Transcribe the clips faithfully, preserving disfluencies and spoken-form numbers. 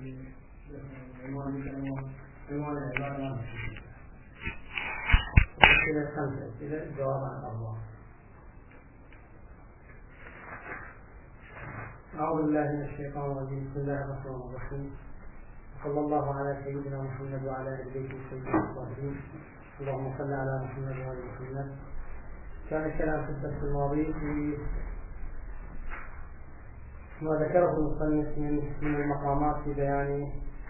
عنوان العبارة إلى خمسة إلى الجواب عن أربعة. أعوذ بالله من الشيطان الرجيم. بسم الله الرحمن الرحيم. صلى الله على سيدنا محمد وعلى آل بيته الطيبين الطاهرين. اللهم صل على محمد وعلى محمد. كان الكلام في الدرس الماضي في ما ذكره المصنف من المقامات في بيان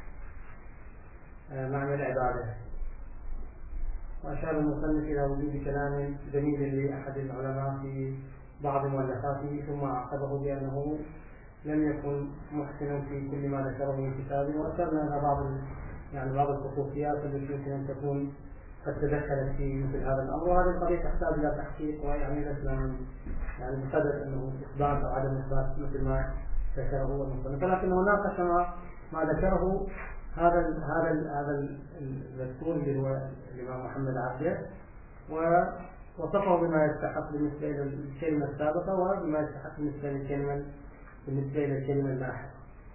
معنى العبادة، وأشار المصنف إلى وجود كلام جميل لأحد العلماء في بعض مؤلفاته، ثم عقبه بأنه لم يكن محسنا في كل ما ذكره من كتابه، وأشرنا إلى بعض يعني بعض الخصوصيات التي يمكن أن تكون قد تدخلت في مثل هذا الأمر، وهذه القضية تحتاج إلى تحقيق، ويعني لسنا من يعني بقدر أنه إثبات أو عدم إثبات مثل ما ذكره المصنف، ولكنه ناقش ما ما ذكره هذا ال هذا ال هذا المذكور اللي هو الإمام محمد عبده، ووصفه بما يستحق بالنسبة إلى الكلمة السابقة وبما يستحق بالنسبة للكلمة بالنسبة إلى الكلمة اللاحقة.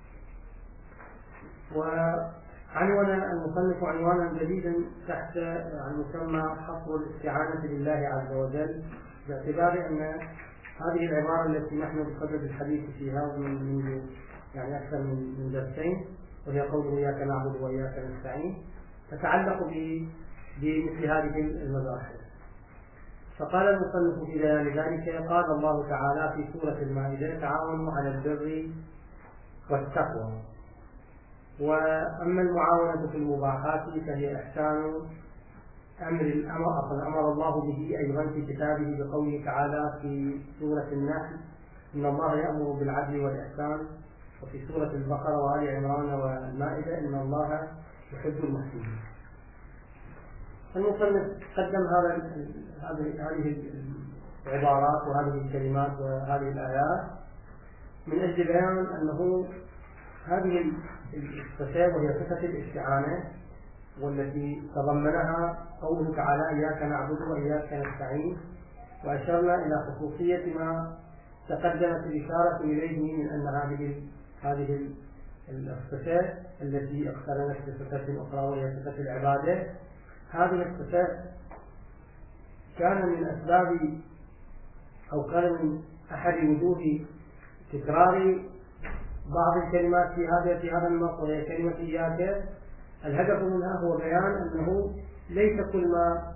وعنون المصنف عنوانا جديدا تحت مسمى حصر الاستعانة بالله عز وجل، باعتبار أن هذه العبارة التي نحن بصدد الحديث فيها من يعني أكثر من درسين، وهي قوله إياك نعبد وإياك نستعين، تتعلق بمثل هذه المباحث. فقال المصنف في بيان ذلك: قال الله تعالى في سورة المائدة: تعاونوا على البر والتقوى. وأما المعاونة في المباحات فهي إحسان أمر الأمر أمر الله به أيضا في كتابه بقوله تعالى في سورة النحل: إن الله يأمر بالعدل والإحسان، وفي سورة البقرة وآل عمران والمائدة: إن الله يحب المحسنين. المصنف قدم هذا هذه العبارات وهذه الكلمات وهذه الآيات من أجل بيان أنه هذه الصفة وهي صفة الاستعانة، والتي تضمنها قوله تعالى: إياك نعبد وإياك نستعين، وأشرنا إلى خصوصية ما تقدمت الإشارة إليه من أن هذه هذه الصفة التي اقترنت بصفة أخرى وهي صفة العبادة، هذه الصفة كان من أسباب أو كان من أحد وجوه تكرار بعض الكلمات في هذا في هذا النص، وهي كلمة إياك. الهدف منها هو بيان أنه ليس كل ما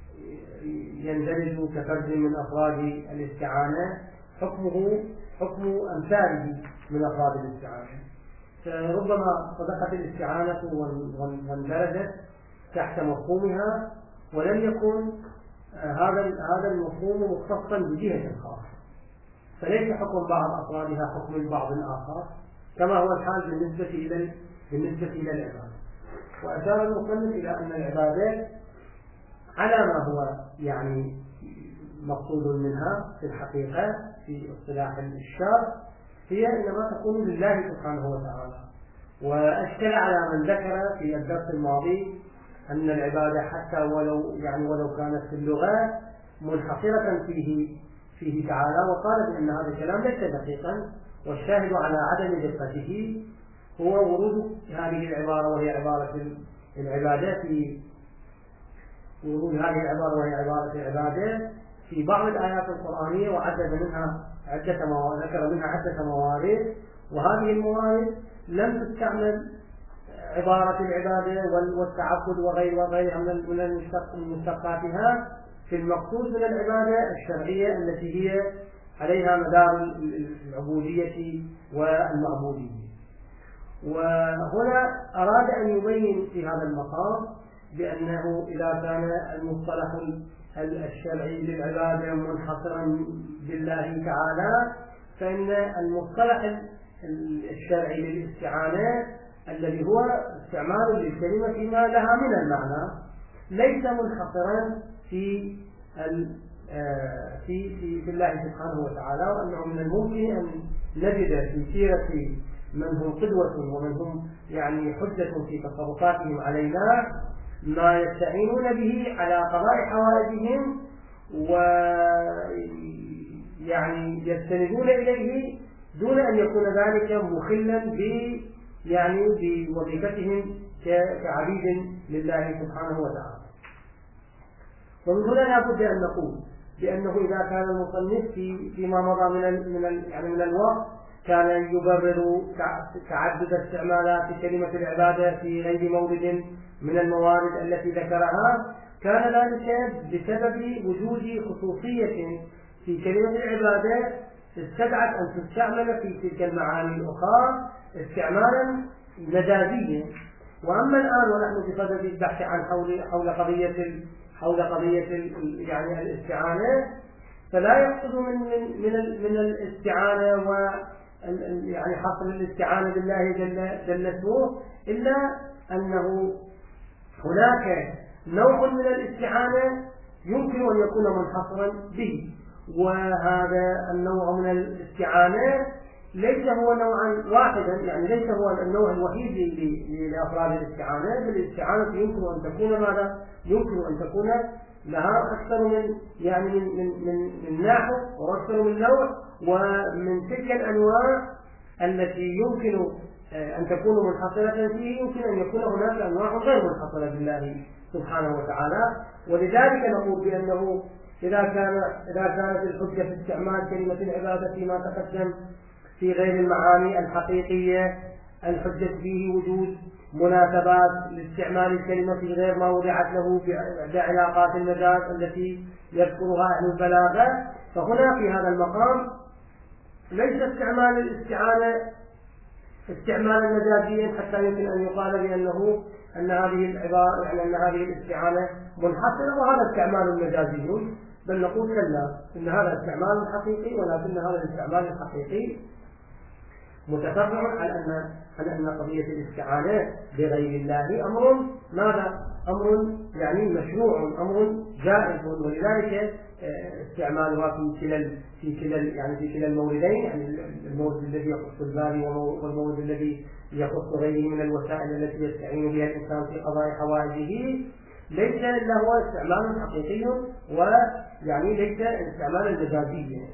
يندرج كفرد من أفراد الاستعانة حكمه حكم أمثاله من أفراد الاستعانة، فربما صدقت الاستعانة واندرجت تحت مفهومها، ولم يكن هذا هذا المفهوم مختصا بجهة خاصة، فليس حكم بعض أفرادها حكم البعض الآخر، كما هو الحال بالنسبة إلى بالنسبة إلى العبادة. وأشار المصنف إلى أن العبادات على ما هو يعني مقصود منها في الحقيقة في اصطلاح الشرع هي إنما تكون لله سبحانه وتعالى. وأشكل على من ذكر في الدرس الماضي أن العبادة حتى ولو يعني ولو كانت في اللغة منحصرة فيه فيه تعالى، وقال بأن هذا الكلام ليس دقيقا، والشاهد على عدم دقته هو ورود هذه العبارة وهي عبارة العبادة في ورود هذه العبارة وهي عبارة العبادة في بعض الآيات القرآنية، وعدد منها عدة موارد ذكر منها عدة موارد، وهذه الموارد لم تستعمل عبارة العبادة والتعبد وغير وغيرها من مشتقاتها في المقصود من العبادة الشرعية التي هي عليها مدار العبودية والمعبودية. وهنا أراد أن يبين في هذا المقام بأنه إذا كان المصطلح الشرعي للعبادة منحصرا بالله تعالى، فإن المصطلح الشرعي للاستعانة الذي هو استعمال للكلمة فيما لها من المعنى ليس منحصرا في في في, في الله سبحانه وتعالى، وأنه من الممكن أن نجد في سيرة من هم قدوة ومن هم يعني حجة في تصرفاتهم علينا ما يستعينون به على قضاء حوائجهم، ويعني يستندون إليه دون أن يكون ذلك مخلا يعني بوظيفتهم كعبيد لله سبحانه وتعالى. ومن هنا لا بد أن نقول بأنه إذا كان المصنف في فيما مضى من ال من ال يعني من الوقت كان يبرر تعدد استعمالات كلمة العبادة في غير مورد من الموارد التي ذكرها، كان ذلك بسبب وجود خصوصية في كلمة العبادة استدعت أن تستعمل في تلك المعاني الأخرى استعمالا مجازيا. وأما الآن ونحن بصدد البحث عن حول حول قضية حول قضية يعني الاستعانة، فلا يقصد من من من, من الاستعانة و يعني حصر الاستعانة بالله جل جل اسمه، إلا أنه هناك نوع من الاستعانة يمكن أن يكون منحصرا به، وهذا النوع من الاستعانة ليس هو نوعا واحدا، يعني ليس هو النوع الوحيد لأفراد الاستعانة، بل الاستعانة يمكن أن تكون ماذا؟ يمكن أن تكون لها أكثر من يعني من من من, من ناحية وأكثر من نوع، ومن تلك الأنواع التي يمكن أن تكون منحصرة فيه يمكن أن يكون هناك أنواع غير منحصرة بالله سبحانه وتعالى. ولذلك نقول بأنه إذا كان إذا كانت الحجة في استعمال كلمة العبادة فيما تقدم في غير المعاني الحقيقية، الحجة فيه وجود مناسبات لاستعمال الكلمة في غير ما وضعت له بعلاقات المجاز التي يذكرها أهل البلاغة، فهنا في هذا المقام ليس استعمال الاستعانة استعمالا مجازيا حتى يمكن أن يقال بأنه أن هذه العبارة يعني أن هذه الاستعانة منحصرة وهذا استعمال مجازي، بل نقول كلا إن هذا استعمال حقيقي، ولكن هذا الاستعمال الحقيقي متفرع على أن على أن قضية الاستعانة بغير الله أمر ماذا؟ أمر يعني مشروع، أمر جائز، ولذلك استعمالها في كلا في كلا يعني في كلا الموردين، يعني المورد الذي يخص الباري والمورد الذي يخص غيره من الوسائل التي يستعين بها الإنسان في قضاء حوائجه، ليس إلا هو استعمال حقيقي ويعني ليس استعمالا مجازيا.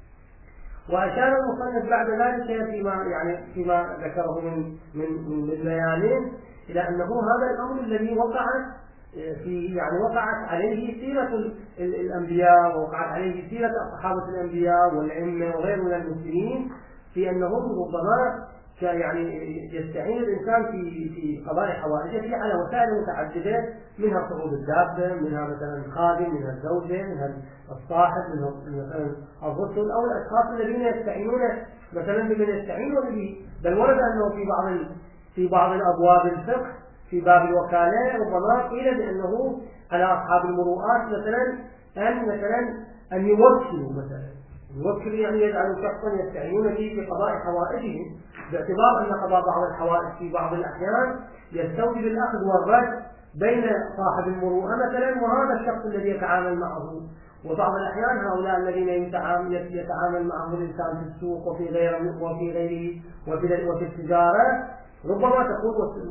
وأشار المصنف بعد ذلك فيما يعني فيما ذكره من من من بيان إلى أنه هذا الأمر الذي وقعت في يعني وقعت عليه سيرة الأنبياء، ووقعت عليه سيرة صحابة الأنبياء والأئمة وغير من المسلمين، في أنهم ربما يعني يستعين الإنسان في في قضاء حوائجه على وسائل متعددة، منها صعود الدابة، منها مثلا الخادم، منها الزوجة، منها الصاحب، منها مثلا الرسل أو الأشخاص الذين يستعينون مثلا بمن يستعينون به. بل ورد أنه في بعض في بعض الأبواب الفقه في باب الوكالة ربما قيل بأنه على أصحاب المروءات مثلا أن مثلا أن يوكلوا مثلا يوكل يعني يجعل شخصا يستعينون به في قضاء حوائجهم، باعتبار أن قضاء بعض الحوائج في بعض الأحيان يستوجب الأخذ والرد بين صاحب المروءة مثلا وهذا الشخص الذي يتعامل معه. وبعض الأحيان هؤلاء الذين يتعامل معهم الإنسان في السوق وفي غيره وفي غيره وفي التجارة ربما تكون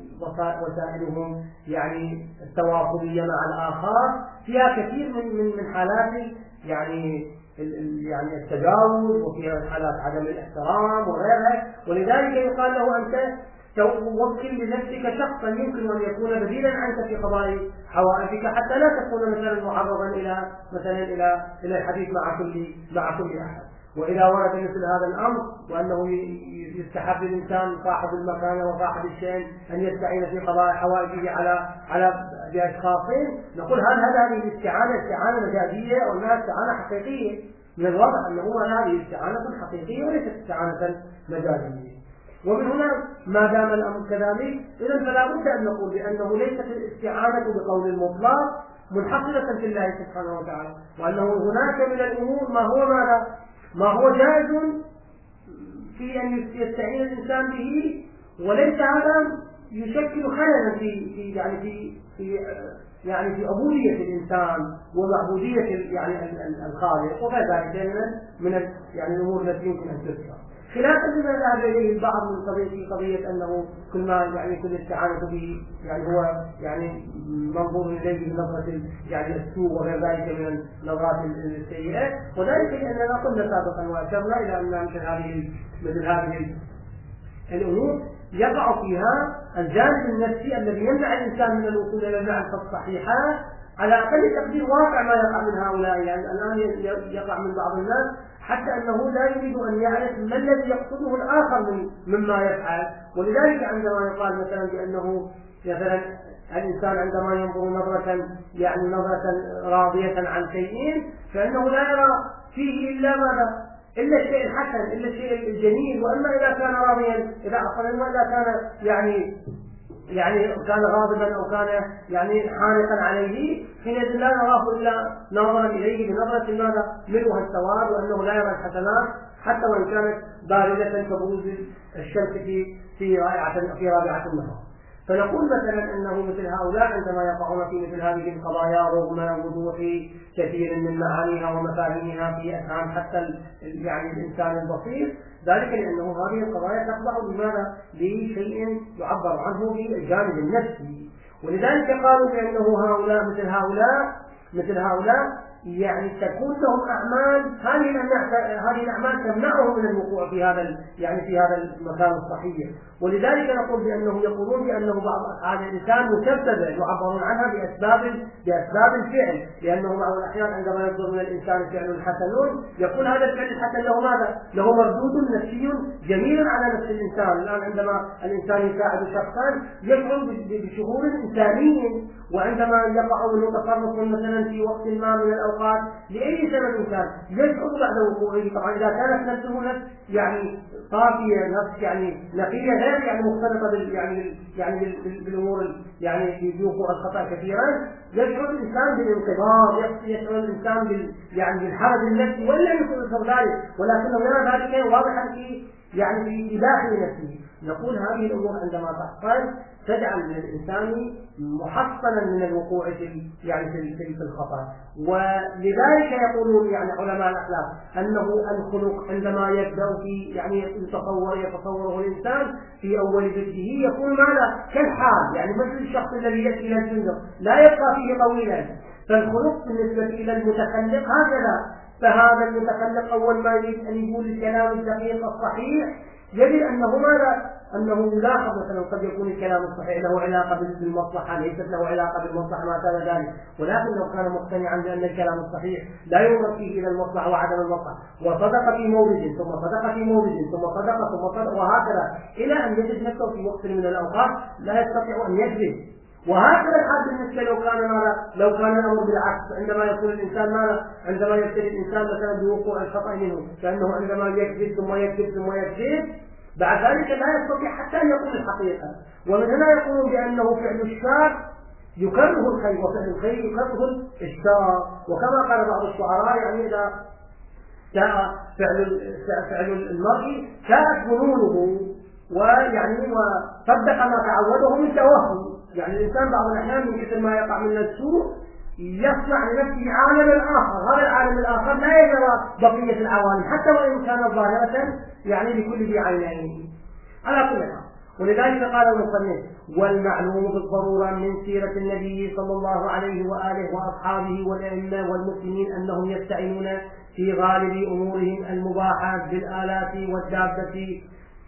وسائلهم يعني التواصلية مع الآخر فيها كثير من من من حالات يعني يعني التجاوز، وفيها حالات عدم الاحترام وغيرها، ولذلك يقال له أنت توكل لنفسك شخصا يمكن أن يكون بديلا عنك في قضاء حوائجك، حتى لا تكون مثلا معرضا إلى مثلا إلى إلى الحديث مع كل مع كل أحد. وإذا ورد مثل هذا الأمر وأنه يستحب للإنسان صاحب المكان وصاحب الشأن أن يستعين في قضاء حوائجه على على بأشخاصين، نقول هل هذه الاستعانة استعانة مجازية أو أنها استعانة حقيقية؟ من الواضح أنه هذه استعانة حقيقية وليست استعانة مجازية. ومن هنا ما دام الأمر كذلك إذن فلا بد أن نقول بأنه ليست الاستعانة بقول المطلق منحصرة في الله سبحانه وتعالى، وأنه هناك من الأمور ما هو ماذا؟ ما هو جائز في أن يستعين الإنسان به، وليس هذا يشكل خللا في في يعني في في يعني في عبودية الإنسان ومعبودية يعني الخالق وغير ذلك من من يعني الأمور التي يمكن أن تذكر. خلافا لما ذهب إليه البعض من قضية قضية أنه كل ما يعني كل استعانة به يعني هو يعني منظور إليه بنظرة يعني السوء وغير ذلك من النظرات السيئة، وذلك لأننا قلنا سابقا وأشرنا إلى أن مثل هذه مثل هذه الأمور يقع فيها الجانب النفسي الذي يمنع الإنسان من الوصول إلى المعرفة الصحيحة على أقل تقدير واقع ما يقع من هؤلاء. يعني الآن يقع من بعض الناس حتى أنه لا يريد أن يعرف ما الذي يقصده الآخر من مما يفعل. ولذلك عندما يقال مثلا بأنه مثلا الإنسان عندما ينظر نظرة يعني نظرة راضية عن شيء فإنه لا يرى فيه إلا ماذا؟ إلا الشيء الحسن، إلا الشيء الجميل. وأما إذا كان راضيا، إذا أصلا إذا كان يعني يعني كان غاضبا أو كان يعني حانقا عليه حينئذ لا نراه إلا ناظرا إليه بنظرة ماذا؟ ملؤها السواد، وأنه لا يرى الحسنات حتى وإن كانت باردة كبروز الشمس في في رائعة في رابعة النهار. فنقول مثلا أنه مثل هؤلاء عندما يقعون في مثل هذه القضايا رغم وضوح كثير من معانيها ومفاهيمها في أذهان حتى يعني الإنسان البسيط، ذلك لأنه هذه القضايا تخضع لماذا؟ لشيء يعبر عنه بالجانب النفسي. ولذلك قالوا بأنه هؤلاء مثل هؤلاء مثل هؤلاء يعني تكون لهم أعمال، هذه هذه الأعمال تمنعهم من الوقوع في هذا يعني في هذا المكان الصحيح. ولذلك نقول بأنه يقولون بأنه بعض أفعال الإنسان مسببة يعبرون عنها بأسباب بأسباب الفعل، لأنه بعض الأحيان عندما يصدر من الإنسان فعل حسن يقول هذا الفعل الحسن له ماذا؟ له مردود نفسي جميل على نفس الإنسان. الآن عندما الإنسان يساعد شخصا يشعر بشعور إنساني، وعندما يقع منه تصرف مثلا في وقت ما من الأوقات لأي سبب كان يشعر بعد وقوعه. طبعا إذا كانت نفسه نفس يعني صافية، نفس يعني نقية غير يعني مختلطة بال يعني يعني بالأمور يعني بوقوع الخطأ كثيرا، يشعر الإنسان بالانقباض، يشعر الإنسان بال يعني بالحرج النفسي، ولا يشعر ذلك ولكنه يرى ذلك واضحا في يعني في داخل نفسه. نقول هذه الأمور عندما تحصل تجعل من الإنسان محصنا من الوقوع في يعني في في الخطأ. ولذلك يقولون يعني علماء الأخلاق أنه الخلق عندما يبدأ في يعني يتصور يتصوره الإنسان في أول بدءه يكون ماذا؟ كالحال، يعني مثل الشخص الذي يأتي إلى الفندق لا يبقى فيه طويلا. فالخلق بالنسبة إلى المتخلق هكذا. فهذا المتخلق أول ما يريد أن يقول الكلام الدقيق الصحيح يجد أنه ماذا؟ أنه يلاحظ مثلا قد يكون الكلام الصحيح له علاقة بالمصلحة، ليست له علاقة بالمصلحة ما كان ذلك، ولكن لو كان مقتنعا بأن الكلام الصحيح لا ينظر فيه إلى المصلحة وعدم المصلحة، وصدق في مورد ثم صدق في مورد ثم صدق ثم صدق وهكذا إلى أن يجد نفسه في وقت من الأوقات لا يستطيع أن يكذب. وهكذا الحال بالنسبة لو كان ماذا؟ لو كان الأمر بالعكس، عندما يكون الإنسان ماذا؟ عندما يبتلي الإنسان مثلا بوقوع الخطأ منه، فإنه عندما يكذب ثم يكذب ثم يكذب بعد ذلك لا يستطيع حتى أن يقول الحقيقة. ومن هنا يقولون بأنه فعل الشر يكره الخير، وفعل الخير يكره الشر. وكما قال بعض الشعراء يعني إذا جاء فعل فعل المرء كانت ظنونه ويعني وصدق ما تعوده من توهم. يعني الإنسان بعض الأحيان من كثر ما يقع من السوء يصنع لنفسه عالما آخر، هذا العالم الآخر لا يجرى بقية العوالم حتى وإن كانت ظاهرة يعني لكل ذي عينين على كل حال. ولذلك قال المصنف: والمعلوم بالضرورة من سيرة النبي صلى الله عليه وآله وأصحابه والأئمة والمسلمين أنهم يستعينون في غالب أمورهم المباحة بالآلات والدابة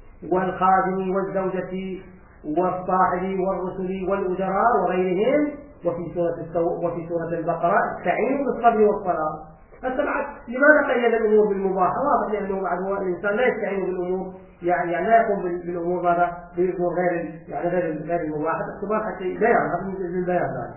والخادم والزوجة والصاحب والرسل والأجراء وغيرهم. وفي سورة التو... وفي سورة البقرة: استعينوا بالصبر والصلاة. السبعة لماذا قيد الأمور بالمباحة؟ واضح لأنه بعد هو الإنسان لا يستعين بالأمور يعني, يعني لا يقوم بالأمور هذا بالأمور غير يعني غير غير المباحة باعتبار حتى بيان هذا من البيان ذلك.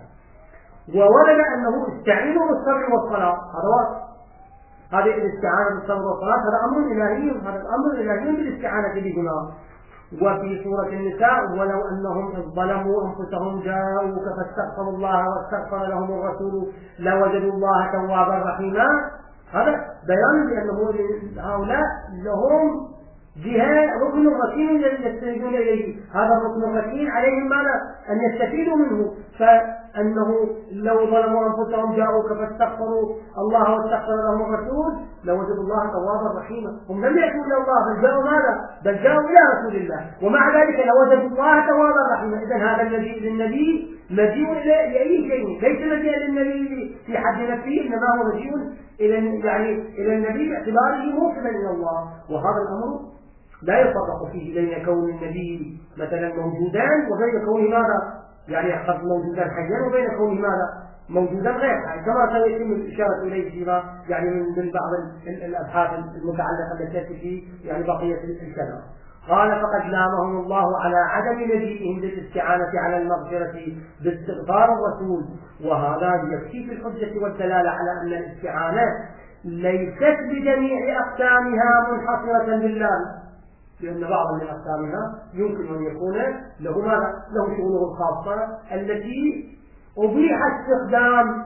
وورد أنه استعينوا بالصبر والصلاة، هذا واضح. هذه الاستعانة بالصبر والصلاة هذا أمر إلهي، هذا الأمر الإلهي بالاستعانة بهما. وفي سورة النساء: ولو أنهم إذ ظلموا أنفسهم جاءوك فاستغفروا الله واستغفر لهم الرسول لوجدوا الله توابا رحيما. هذا بيان بأنه هؤلاء لهم جهة ركن ركين يستندون إليه، هذا الركن الركين عليهم ماذا؟ أن يستفيدوا منه. فأنه لو ظلموا أنفسهم جاءوك فاستغفروا الله واستغفر لهم الرسول لوجدوا الله توابا رحيما. هم لم يأتوا إلى الله بل جاءوا ماذا؟ بل جاءوا إلى رسول الله، ومع ذلك لوجدوا الله توابا رحيما. إذن هذا المجيء للنبي مجيء لأي شيء، ليس مجيء للنبي في حد نفسه، إنما هو مجيء إلى يعني إلى النبي باعتباره موصلا إلى الله. وهذا الأمر لا يفرق فيه بين كون النبي مثلا موجودان وبين كونه ماذا؟ يعني قد موجودا حيا وبين كونه ماذا؟ موجودا غير حي، كما سيتم الإشارة إليه فيما يعني من بعض الأبحاث المتعلقة بالتي في يعني بقية الكلام. قال فقد لامهم الله على عدم مجيئهم للاستعانة على المغفرة باستغفار الرسول، وهذا يكفي في الحجة والدلالة على أن الاستعانة ليست بجميع أقسامها منحصرة بالله، لأن بعض من أقسامها يمكن أن يكون له ماذا؟ له شؤونه الخاصة التي أبيح استخدام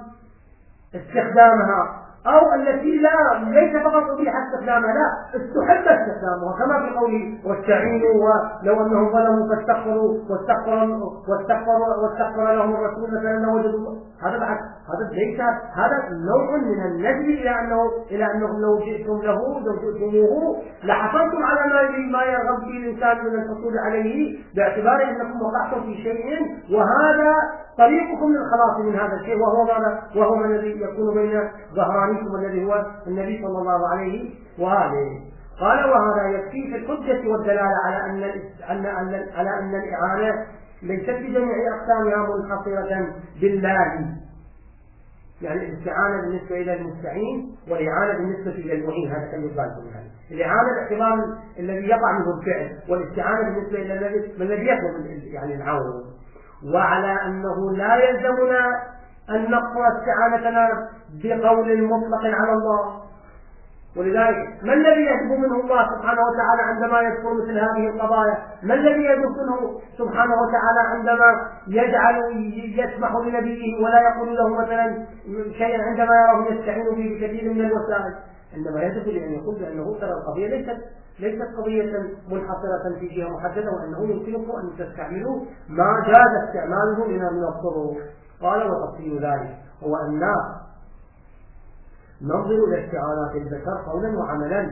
استخدامها، أو التي لا ليس فقط أبيح استخدامها، لا استحب استخدامها، كما في قوله واستعينوا ولو أنهم ظلموا فاستغفروا واستغفروا واستغفروا واستغفر لهم الرسول مثلا لوجدوا. هذا بعد هذا ليس هذا نوع من النجم إلى أنه إلى أنهم لو جئتم له لو جئتموه لحصلتم على ما ما يرغب به الإنسان من الحصول عليه، باعتبار أنكم وقعتم في شيء وهذا طريقكم للخلاص من هذا الشيء، وهو ماذا؟ وهو الذي يكون بين ظهرانكم الذي هو النبي صلى الله عليه وآله. قال وهذا يكفي في الحجة والدلالة على أن أن أن على أن الإعانة ليست بجميع أقسامها منحصرة بالله، يعني الاستعانة بالنسبة إلى المستعين والإعانة بالنسبة إلى المعين، هذا كان يقال هذا. الإعانة باعتبار الذي يقع منه الفعل، والاستعانة بالنسبة إلى الذي يطلب يعني العون. وعلى أنه لا يلزمنا أن نقصر استعانتنا بقول مطلق على الله، ولذلك ما الذي يجب منه الله سبحانه وتعالى عندما يذكر مثل هذه القضايا؟ ما الذي يجب منه سبحانه وتعالى عندما يجعل يسمح لنبيه ولا يقول له مثلا شيئا عندما يراه يستعين به بكثير من الوسائل؟ إنما يجب لأن يقول بأنه ترى القضية ليست ليست قضية منحصرة في جهة محددة، وأنه يمكنكم أن تستعملوا ما جاز استعماله لنا من الطرق. قال وتفصيل ذلك هو أن ننظر إلى استعانات البشر قولا وعملا،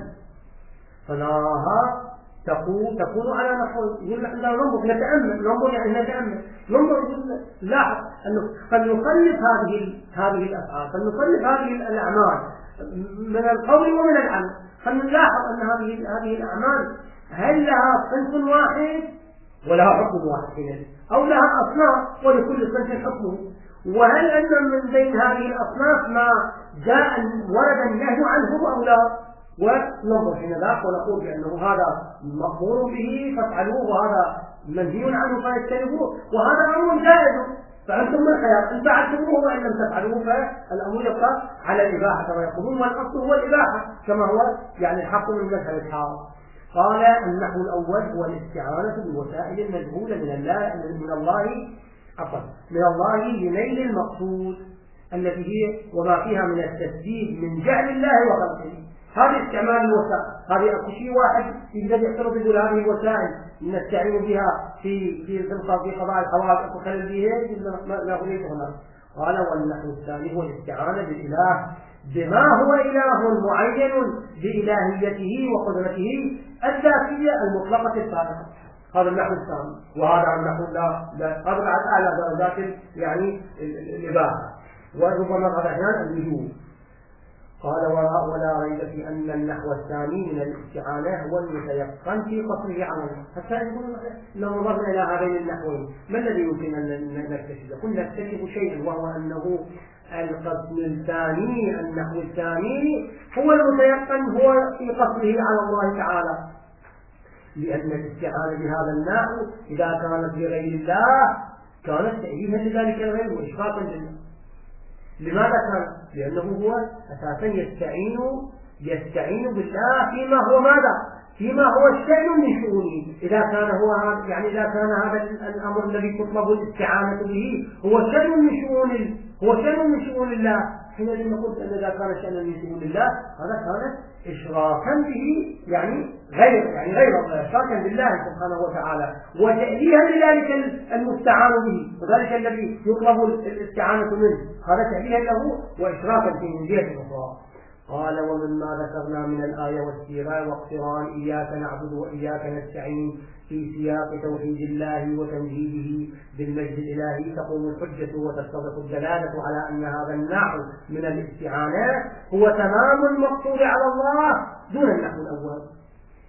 فنراها تكون تكون على نحو يقول نحن ننظر نتأمل ننظر يعني نتأمل ننظر لاحظ أنه فلنصنف هذه هذه الأفعال فلنصنف هذه الأعمال من القول ومن العمل، فنلاحظ أن هذه هذه الأعمال هل لها صنف واحد ولها حكم واحد، أو لها أصناف ولكل صنف حكمه، وهل أن من بين هذه الأصناف ما جاء ورد النهي عنه أو لا؟ وننظر حين ذاك ونقول بأنه هذا مأمور به فافعلوه وهذا منهي عنه فاجتنبوه وهذا أمر جائز، فأنتم من الخيار إن فعلتموه وإن لم تفعلوه فالأمر يبقى على الإباحة كما يقولون، والأصل هو الإباحة كما هو يعني الحق من مذهب الحرام. قال النحو الأول هو الاستعانة بالوسائل المجهولة من الله من الله عفوا من الله لنيل المقصود التي هي وما فيها من التسديد من جعل الله وخلقه. هذا استعمال الوسائل، هذه أكو شيء واحد يقدر يعترض يقول هذه الوسائل نستعين بها في في في قضاء الحوادث وخلل بها لا هنيت هنا. قال والنحو الثاني هو الاستعانة بالإله بما هو إله معين بإلهيته وقدرته الذاتية المطلقة السابقة. هذا النحو الثاني، وهذا النحو لا هذا بعد أعلى درجات يعني الإباحة، وربما بعض الأحيان الوجوب. قال ولا ريب في أن النحو الثاني من الاستعانة هو المتيقن في قصره على الله. حتى يقول لو نظرنا إلى هذين النحوين ما الذي يمكن أن نكتشفه؟ قلنا نكتشف شيئا وهو أنه القسم الثاني النحو الثاني هو المتيقن هو في قصره على الله تعالى، لأن الاستعانة بهذا النحو إذا كانت بغير الله كانت تأييدا لذلك الغير وإشفاقا لله. لماذا كان؟ لأنه هو أساسا يستعين يستعين بالله فيما هو ماذا؟ فيما هو الشأن من شؤونه. إذا كان هو يعني إذا كان هذا الأمر الذي تطلب الاستعانة به هو شأن من شؤون هو شأن من شؤون الله، حينئذ نقول أن إذا كان شأنا من شؤون الله هذا كان إشراكا به يعني غير يعني غير الله، إشراكا بالله سبحانه وتعالى وتأليها لذلك المستعان به، وذلك الذي يطلب الاستعانة منه هذا تأليها له وإشراكا في من جهة أخرى. قال ومما ذكرنا من الآية والسيرة واقتران إياك نعبد وإياك نستعين في سياق توحيد الله وتمجيده بالمجد الإلهي تقوم الحجة وتتضح الدلالة على أن هذا النحو من الاستعانات هو تمام المقصود على الله دون النحو الأول.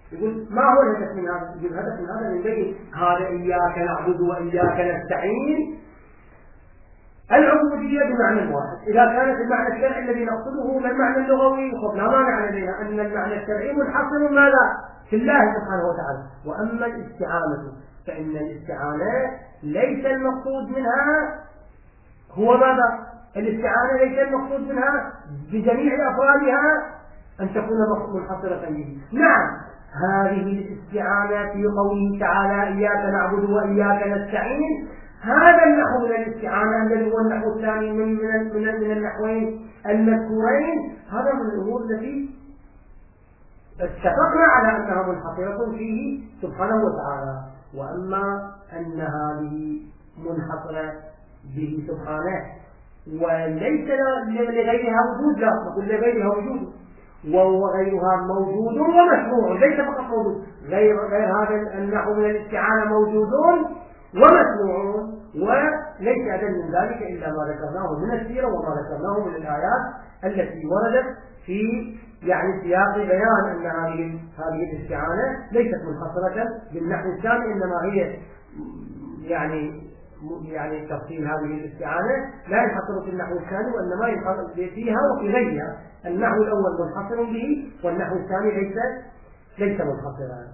يقول ما هو الهدف من هذا؟ يقول الهدف من هذا يبين هذا إياك نعبد وإياك نستعين العبودية بمعنى واحد. إذا كانت المعنى الشرعي الذي نقصده هو المعنى اللغوي خب لا مانع لدينا أن المعنى الشرعي منحصر ماذا؟ في الله سبحانه وتعالى. وأما الاستعانة فإن الاستعانة ليس المقصود منها هو ماذا؟ الاستعانة ليس المقصود منها بجميع أفرادها أن تكون منحصرة به. نعم هذه الاستعانة في قوله تعالى إياك نعبد وإياك نستعين هذا النحو من الاستعانة الذي هو النحو الثاني من من من, من النحوين المذكورين هذا من الأمور التي اتفقنا على أنها منحصرة فيه سبحانه وتعالى. وأما أن هذه منحصرة به سبحانه وليس لغيرها وجود لا نقول لغيرها وجود وغيرها موجود ومسموع ليس فقط موجود غير غير هذا النحو من الاستعانة موجود ومسموع وليس أدل من ذلك إلا ما ذكرناه من السيرة وما ذكرناه من الآيات التي وردت في يعني سياق بيان أن هذه هذه الاستعانة ليست منحصرة بالنحو الثاني إنما هي يعني يعني تفصيل هذه الاستعانة لا ينحصر في النحو الثاني وإنما ينحصر فيها وفي غيرها. النحو الأول منحصر به والنحو الثاني ليس ليس منحصرا.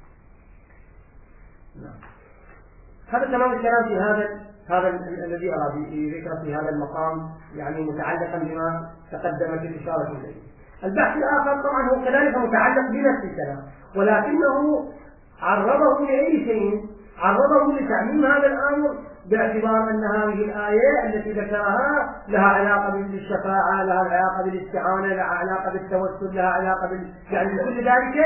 نعم. هذا تمام الكلام في هذا هذا الذي أرى ذكر في هذا المقام يعني متعلقا بما تقدمت الإشارة إليه. البحث الآخر طبعا هو كذلك متعلق بنفس الكلام ولكنه عرضه لأي شيء عرضه لتعميم هذا الأمر باعتبار أن هذه الآية التي ذكرها لها علاقة بالشفاعة لها علاقة بالاستعانة لها علاقة بالتوسل لها علاقة بال... يعني بكل ذلك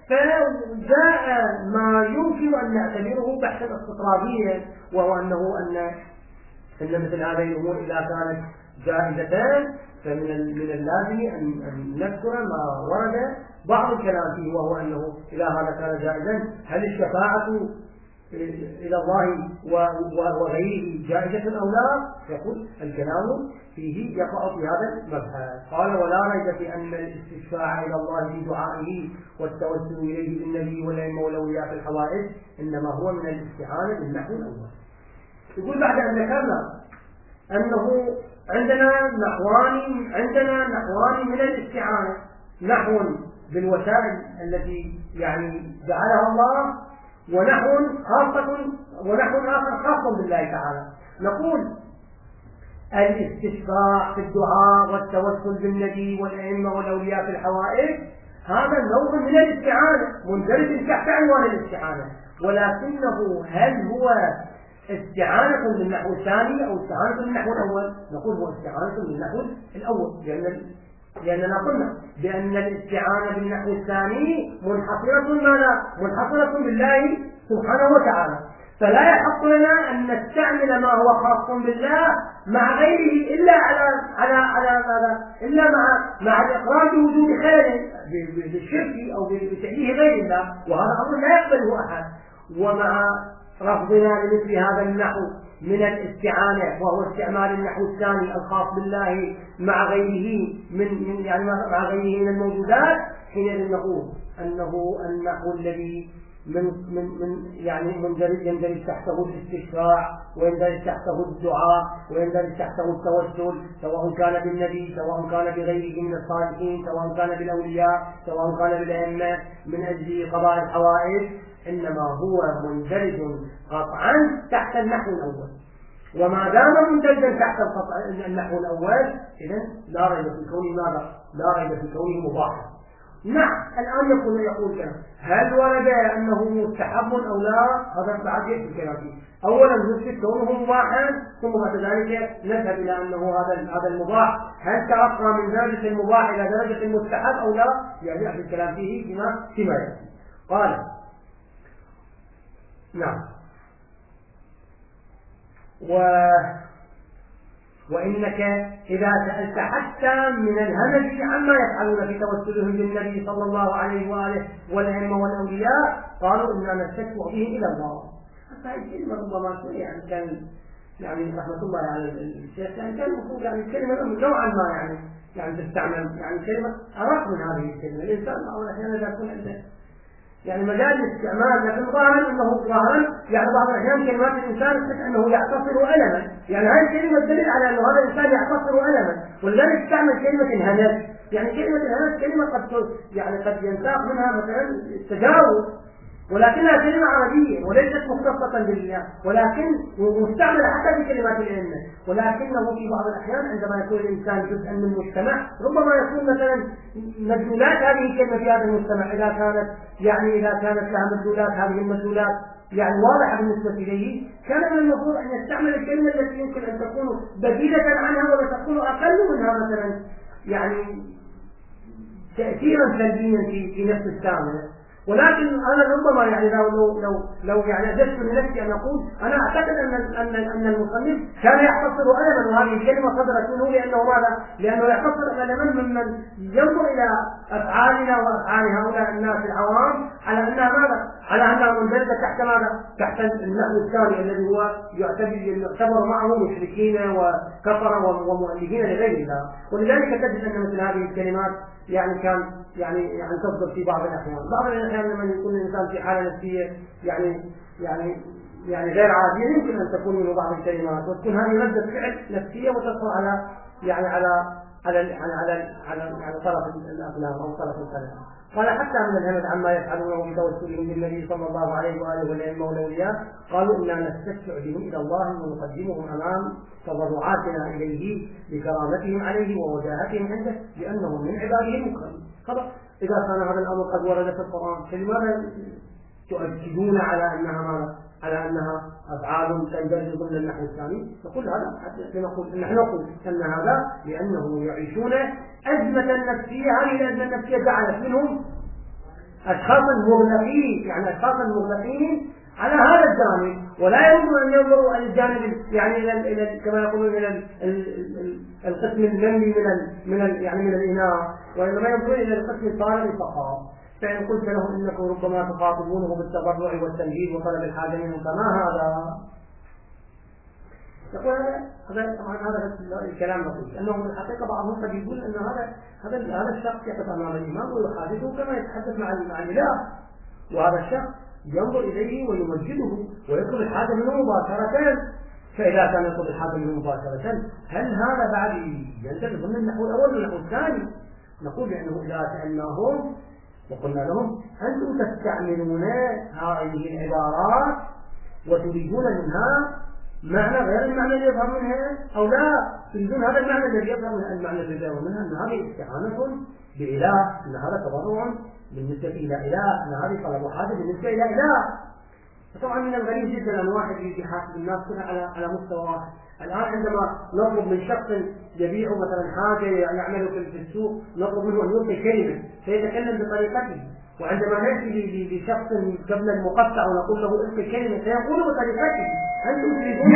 فجاء ما يمكن أن نعتبره بحثا استطراديا وهو أنه أن أن مثل هذه الأمور إذا كانت جائزتان فمن من اللازم أن نذكر ما ورد بعض الكلام فيه وهو أنه إذا هذا كان جائزا هل الشفاعة إلى الله وغيره جائزة أو لا؟ يقول الكلام فيه يقع في هذا المبحث. قال ولا ريب في أن الاستشفاع إلى الله في دعائه والتوسل إليه بالنبي والأئمة والأولياء في الحوائج إنما هو من الاستعانة بالنحو الأول. يقول بعد أن ذكرنا أنه عندنا نحوان عندنا نحوان من الاستعانة نحو بالوسائل التي يعني جعلها الله ونحو خاصة ونحو آخر خاص بالله تعالى. نقول الاستشفاع في الدعاء والتوسل بالنبي والأئمة والأولياء في الحوائج هذا نوع من الاستعانة مندرج تحت عنوان الاستعانة ولكنه هل هو استعانة بالنحو الثاني أو استعانة بالنحو الأول؟ نقول هو استعانة بالنحو الأول لأن لأننا قلنا بأن الاستعانة بالنحو الثاني منحصرة ماذا؟ منحصرة بالله سبحانه وتعالى فلا يحق لنا أن نستعمل ما هو خاص بالله مع غيره إلا على على على ماذا؟ إلا مع مع الإقرار بوجود خير بالشرك أو بتأليه غير الله وهذا أمر لا يقبله أحد. ومع رفضنا لمثل هذا النحو من الاستعانة وهو استعمال النحو الثاني الخاص بالله مع غيره من, من يعني مع غيره من الموجودات حينئذ نقول أنه النحو الذي من من من يعني مندرج يندرج تحته الاستشفاع ويندرج تحته الدعاء ويندرج تحته التوسل سواء كان بالنبي سواء كان بغيره من الصالحين سواء كان بالأولياء سواء كان بالأئمة من أجل قضاء الحوائج إنما هو مندرج قطعا تحت النحو الأول. وما دام مندرجا تحت النحو الأول إذن لا ريب في كونه ماذا؟ لا ريب في كونه مباحا. نعم الآن يقول يقول كلام هل ورد أنه مستحب أو لا؟ هذا بعد يأتي الكلام فيه. أولا نثبت كونه مباحا ثم بعد ذلك نذهب إلى أنه هذا هذا المباح هل ترقى من درجة المباح إلى درجة المستحب أو لا؟ يعني يأتي الكلام فيه فيما فيما يأتي. قال نعم و وإنك إذا سألت حتى من الهمج عما يفعلون في توسلهم بالنبي صلى الله عليه وآله والأئمة والأولياء قالوا إننا نستشفع به إلى الله. هذه الكلمة ربما يعني كان يعني رحمة الله على الشيخ يعني كان المفروض يعني الكلمة نوعا ما يعني يعني تستعمل يعني كلمة أرق من هذه الكلمة. الإنسان بعض الأحيان إذا يكون عنده يعني مجال الاستعمال، لكن ظاهرا انه ظاهرا يعني بعض الاحيان كلمات الانسان تحس انه يعتصر الما، يعني هذه الكلمه تدل على انه هذا الانسان يعتصر الما، ولذلك استعمل كلمه الهنس. يعني كلمه الهنس كلمه قد يعني قد ينساق منها مثلا التجاوز، ولكنها كلمة عربية وليست مختصة بالله، ولكن مستعملة حتى في كلمات الأئمة، ولكنه في بعض الأحيان عندما يكون الإنسان جزءا من المجتمع ربما يكون مثلا مدلولات هذه الكلمة في هذا المجتمع إذا كانت يعني إذا كانت لها مدلولات، هذه المدلولات يعني واضحة بالنسبة إليه، كان من المفروض أن يستعمل الكلمة التي يمكن أن تكون بديلة عنها ولا تكون أقل منها مثلا يعني تأثيرا سلبيا في في نفس السامع. ولكن انا ربما يعني لو لو لو لو يعني اجدت لنفسي ان اقول انا اعتقد ان ان ان المصنف كان يحتصر الما، وهذه الكلمه صدرت منه لانه ماذا؟ لانه يحتصر الما ممن ينظر الى افعالنا وافعال هؤلاء الناس العوام على انها ماذا؟ على انها مندرجه تحت ماذا؟ تحت النحو الثاني الذي هو يعتبر معه مشركين وكفر ومؤلهين لغير الله، ولذلك تجد ان مثل هذه الكلمات يعني كان يعني يعني تصدر في بعض الاحيان، بعض الاحيان لما يكون الانسان في حاله نفسيه يعني يعني يعني غير عاديه يمكن ان تكون منه بعض الكلمات وتكون هذه رده فعل نفسيه وتدخل على يعني على على يعني على على على طرف الاقلام او طرف القلم. قال حتى من الهمد عما يفعلونه بتوسلهم بالنبي صلى الله عليه واله والائمه والاولياء، قالوا انا نستشفع بهم الى الله ونقدمهم امام تضرعاتنا اليه لكرامتهم عليه ووجاهتهم عنده لانهم من عباده المكرمين. خلاص اذا كان هذا الامر قد ورد في القران فلماذا تؤكدون على انها ماذا؟ على انها افعال تندرج ضمن النحو الثاني؟ نقول هذا حتى نقول نحن نقول ان هذا لانهم يعيشون ازمه نفسيه، هذه الازمه النفسيه جعلت منهم اشخاصا مغلقين، يعني اشخاصا مغلقين على هذا الجانب، ولا يمكن ان ينظروا الى الجانب يعني الى الى كما يقولون الى القسم المني من ال من ال يعني من الاناث، وانما ينظرون الى القسم الطارئ فقط. فإن قلت لهم إنكم ربما تخاطبونه بالتضرع والتمجيد وطلب الحاجة منهم فما هذا؟ يقول هذا طبعا هذا الكلام بسيط، أنه في الحقيقة بعضهم قد يقول أن هذا هذا هذا الشخص يقف أمام الإمام ويحادثه كما يتحدث مع مع الإله، وهذا الشخص ينظر إليه ويمجده ويطلب الحاجة منه مباشرة. فإذا كان يطلب الحاجة منه مباشرة هل هذا بعد يندرج ضمن النحو الأول والنحو الثاني؟ نقول بأنه إذا سألناهم وقلنا لهم أنتم تستعملون هذه العبارات وتريدون منها معنى غير المعنى الذي يظهر منها أو لا تريدون هذا المعنى الذي يظهر منها، المعنى الذي يظهر منها أن هذه استعانة بإله، أن هذا تضرع بالنسبة إلى إله، أن هذه طلب حاجة بالنسبة إلى إله. فطبعا من الغريب جدا أن واحد يجي يحاسب الناس كلها على على مستوى واحد. الآن عندما نطلب من شخص يبيع مثلا حاجة يعمل في السوق نطلب منه أن يلقي كلمة سيتكلم بطريقته، وعندما نأتي لشخص قبل المقطع ونقول له القي كلمة سيقول بطريقته. أنتم تريدون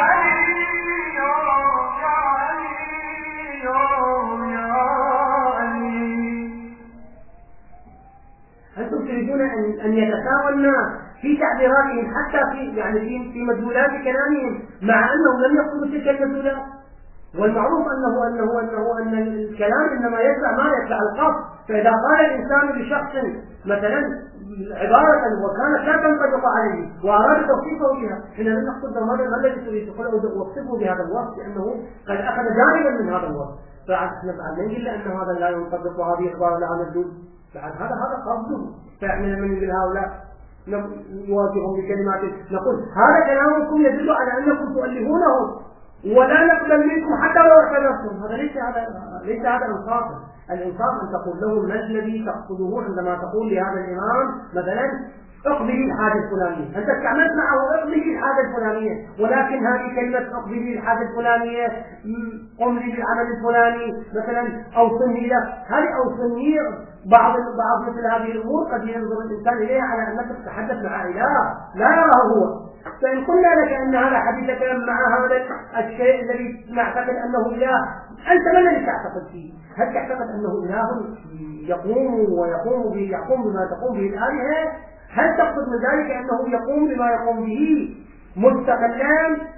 أنتم تريدون أن أن يتساوى الناس في تعبيراتهم حتى في يعني في في مدلولات كلامهم مع أنهم لم يقصدوا تلك المدلولات. والمعروف أنه أنه أنه أن الكلام إنما يتبع ما يتبع القصد. فإذا قال الإنسان لشخص مثلا عبارة وكانت لا تنطبق عليه وأراد توصيفه بها، حين لم نقصد هذا ما الذي تريد تقول وصفه بهذا الوصف لأنه قد أخذ جانبا من هذا الوصف، فبعد نقول أن هذا لا ينطبق وهذه عبارة لها مدلول، بعد هذا هذا قصده. فإحنا لما نقول هؤلاء نواجههم بكلمات نقول هذا كلامكم يدل على أنكم تؤلهونه ولا نقبل منكم حتى لو اعتذرتم. هذا ليس هذا ليس هذا الانصاف. الانصاف ان تقول له ما الذي تقصده عندما تقول لهذا الامام مثلا اقضي الحاجه الفلانيه، انت استعملت معه اقضي الحاجه الفلانيه، ولكن هذه كلمه اقضي الحاجه الفلانيه قم لي بالعمل الفلاني مثلا اوصني له، هذه اوصني بعض بعض مثل هذه الامور قد ينظر الانسان اليها على انك تتحدث مع اله لا يراه هو. فإن قلنا لك أن هذا حديث كلام مع هذا الشيء الذي نعتقد أنه إله، أنت ما الذي تعتقد فيه؟ هل تعتقد أنه إله يقوم ويقوم به يقوم بما تقوم به الآلهة؟ هل تقصد من ذلك أنه يقوم بما يقوم به مستقلا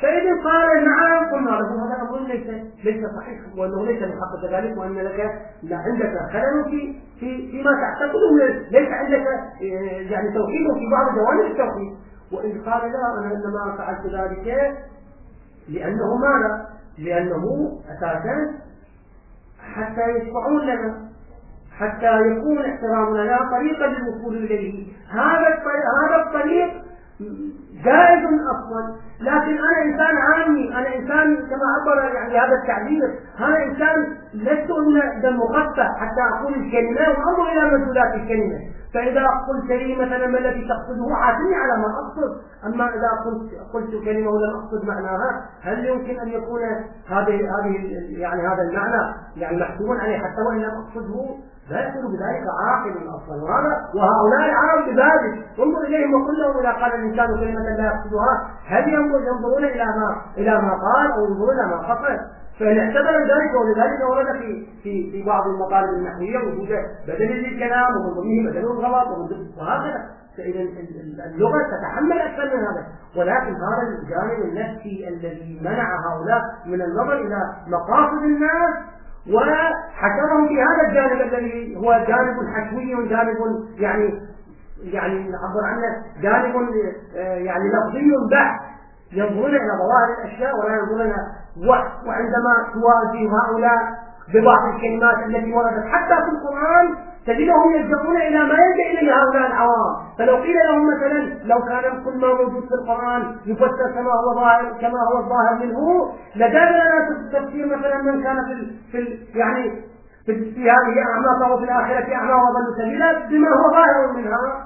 فإذا قال نعم قلنا له هذا أمر ليس ليس صحيح، وأنه ليس من حقك ذلك، وأن لك عندك خلل في في فيما تعتقده، ليس عندك يعني توحيد في بعض جوانب التوحيد. وإن قال لا أنا إنما فعلت ذلك لأنه ماذا؟ لأنه أساسا حتى يشفعون لنا، حتى يكون احترامنا لا طريقا للوصول إليه. هذا هذا الطريق جائز أصلا، لكن أنا إنسان عامي، أنا إنسان كما عبر يعني هذا التعبير، أنا إنسان لست إذا مخفف حتى أقول الكلمة وأنظر إلى مدلولات الكلمة. فإذا قلت لي مثلا ما الذي تقصده عاتني على ما أقصد، أما إذا قلت قلت كلمة ولم أقصد معناها، هل يمكن أن يكون هذه هذه يعني هذا المعنى يعني محسوبا عليه حتى وإن لم أقصده؟ لا يكون بذلك عاقل اصلا. وهذا وهؤلاء العرب بذلك انظر اليهم وقل لهم اذا قال الانسان كلمه لا يقصدها هل ينظرون الى ما الى ما قال او ينظرون الى ما قصد؟ فان اعتبر ذلك، ولذلك ورد في في في بعض المطالب النحويه وجود بدل للكلام ومن ضمنه بدل الغلط وهكذا. فاذا اللغه تتحمل اكثر من هذا، ولكن هذا الجانب النفسي الذي منع هؤلاء من النظر الى مقاصد الناس وحشرهم في هذا الجانب الذي هو جانب حشوي، جانب يعني يعني نعبر عنه جانب يعني لفظي بحت، ينظرون الى ظواهر الاشياء ولا ينظرون. وعندما تواجه هؤلاء ببعض الكلمات التي وردت حتى في القرآن تجدهم يلجؤون الى ما يلجأ اليه هؤلاء العوام. فلو قيل لهم مثلا لو كان كل ما موجود في القرآن يفسر كما هو ظاهر كما هو الظاهر منه لجاز لنا تفسير مثلا من كان في في يعني في, في هذه اعمى فهو في الاخره اعمى وضل سبيلا بما هو ظاهر منها،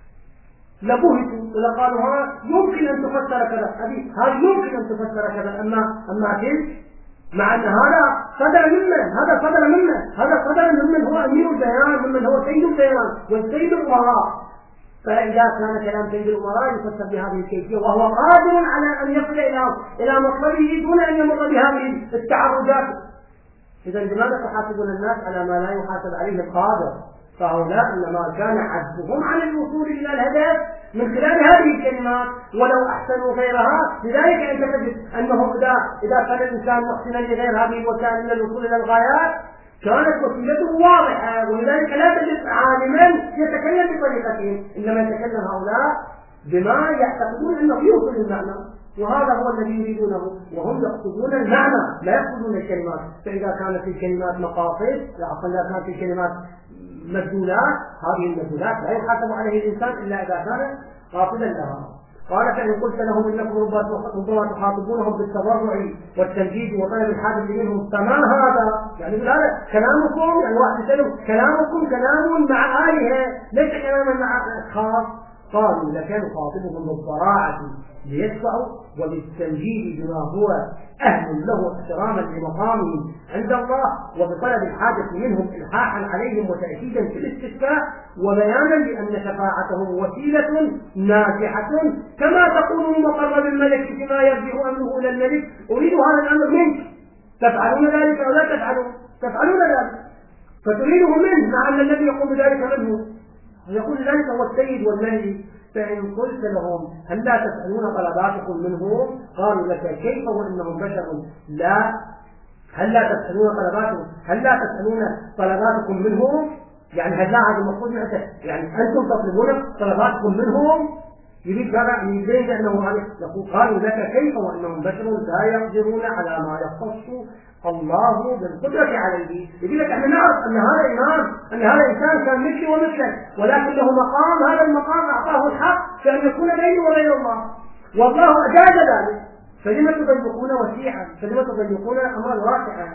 لبهتوا ولقالوا ها يمكن ان تفسر كذا، هذه يمكن ان تفسر كذا، اما اما تلك مع ان هذا صدر ممن هذا صدر ممن هذا صدر ممن هو امير البيان، ممن هو سيد البيان والسيد الامراء. فاذا كان كلام سيد الامراء يفسر بهذه الكيفيه وهو قادر على ان يصل الى الى مطلبه دون ان يمر بهذه التعرجات، اذا لماذا تحاسبون الناس على ما لا يحاسب عليه القادر؟ فهؤلاء انما كان عجزهم عن الوصول الى الهدف من خلال هذه الكلمات ولو احسنوا غيرها. لذلك انت تجد انه اذا اذا كان الانسان محسنا لغير هذه الوسائل من الوصول الى الغايات كانت وسيلته واضحه، ولذلك لا تجد عالما يتكلم بطريقتهم، انما يتكلم هؤلاء بما يعتقدون انه يوصل المعنى، وهذا هو الذي يريدونه، وهم يقصدون المعنى لا يقصدون الكلمات. فاذا كانت الكلمات مقاصد عفوا اذا كانت الكلمات مدلولات، هذه المدلولات لا يحاسب عليه الانسان الا اذا كان قاصدا لها. قال فان قلت لهم انكم ربما تخاطبونهم بالتضرع والتمجيد وطلب الحاجه منهم فما هذا؟ يعني هذا كلامكم، يعني واحد يسالهم كلامكم كلام مع آلهة ليس كلاما مع اشخاص. قالوا لك نخاطبهم بالضراعه ليدفعوا وبالتمجيد بما هو أهل له احتراما لمقامهم عند الله وبطلب الحاجة منهم إلحاحا عليهم وتأكيدا في الاستشفاء وبيانا لأن شفاعتهم وسيلة ناجحة كما تقول مقرب الملك فيما يرجع أمره إلى الملك أريد هذا الأمر منك، تفعلون ذلك أو لا تفعلون؟ تفعلون ذلك فتريده منه مع أن الذي يقول بذلك منه يقول ذلك هو السيد والملك. فإن قلت لهم هل لا تسألون طلباتكم منهم؟ قالوا لك كيف وإنهم بشر لا هل لا تسألون طلباتكم هل لا تسألون طلباتكم منهم؟ يعني هل لا هذا المفروض يعني أنتم تطلبون طلباتكم منهم؟ يريد هذا يبين أنه يقول قالوا لك كيف وإنهم بشر لا يقدرون على ما يختص الله بالقدرة عليه. يقول لك احنا نعرف ان هذا إمام ان هذا إنسان كان مثلي ومثلك ولكن له مقام، هذا المقام أعطاه الحق كأن يكون بينه وبين الله والله أجاز ذلك، فلما تضيقون وسيعا فلما تضيقون أمرا واسعا؟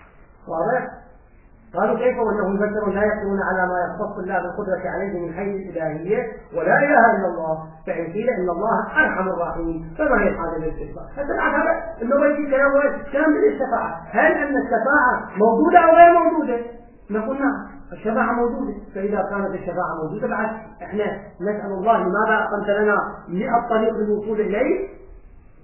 واضح؟ قالوا كيف وانهم بشر لا يقدرون على ما يختص الله بالقدرة عليه من حيث الإلهية ولا إله إلا الله، فإن قيل إن الله أرحم الراحمين فما هي الحاجة للاستشفاء؟ فسمعت هذا إنه يجي كلام كلام بالاستشفاء. هل أن الشفاعة موجودة أو غير موجودة؟ نقول نعم الشفاعة موجودة. فإذا كانت الشفاعة موجودة بعد إحنا نسأل الله لماذا أقمت لنا مئة طريق للوصول إليه؟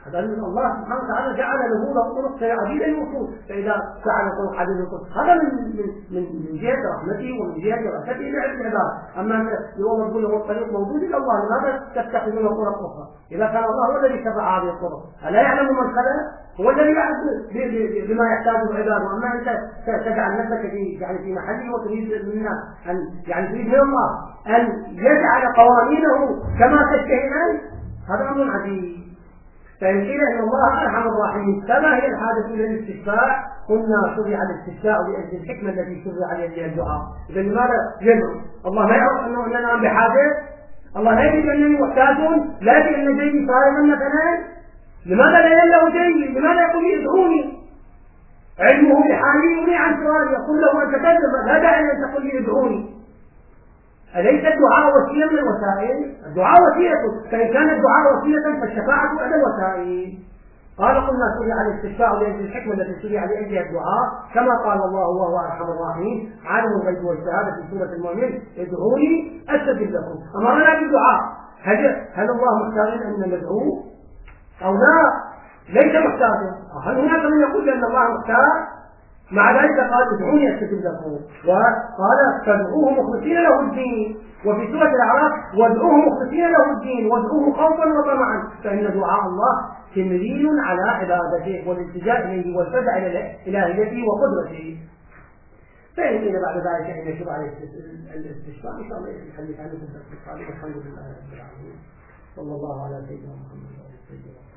هذا الله سبحانه وتعالى جعل له طرق عديدة للوصول، فإذا جعل طرق عديدة للوصول هذا من من من من جهة رحمته ومن جهة رحمته لعبد العباد. أما يوم يقول له الطريق موجود إلا الله، لماذا تتخذون طرق أخرى؟ إذا كان الله هو الذي شرع هذه الطرق، ألا يعلم من خلق؟ هو الذي يعرف بما يحتاجه عباده. أما أنت تجعل نفسك في يعني في محله وتريد منا أن يعني تريد من الله أن يجعل قوانينه كما تشتهي أنت، هذا أمر عجيب. فإن قيل إن الله أرحم الراحمين فما هي الحاجة إلى الاستشفاع؟ قلنا شرع الاستشفاع لأجل الحكمة التي شرع لأجلها الدعاء. إذا لماذا يدعو؟ الله لا يعرف أنه أننا بحاجة، الله لا يدري أنني محتاج، لا يدري أن جيبي صائما مثلا. لماذا لا يملأ جيبي؟ لماذا يقول لي ادعوني؟ علمه بحالي يغني عن سؤالي، يقول له أن تكلم، لا داعي أن تقول لي ادعوني. أليس الدعاء وسيلة من الوسائل؟ الدعاء وسيلة، فإن كان الدعاء وسيلة فالشفاعة أحد الوسائل. قال قلنا شرع الاستشفاع لأجل الحكمة التي شرع لأجلها الدعاء، كما قال الله وهو أرحم الراحمين عالم الغيب والشهادة في سورة المؤمن ادعوني أستجب لكم. أمرنا بالدعاء، هل هل الله محتاج أن ندعوه أو لا؟ ليس محتاجا. هل هناك من يقول أن الله محتاج؟ مع ذلك قال ادعوني استجب لكم، وقال فادعوه مخلصين له الدين، وفي سورة الأعراف وادعوه مخلصين له الدين وادعوه خوفا وطمعا، فإن دعاء الله تمرين على عبادته والالتجاء إليه والفزع إلى إلهيته وقدرته. فإن إلى بعد ذلك أن يشرع عليه الاستشفاء إن شاء الله الحديث عنه في الدرس القادم. الحمد لله رب العالمين، صلى الله على سيدنا محمد وعلى آله وصحبه.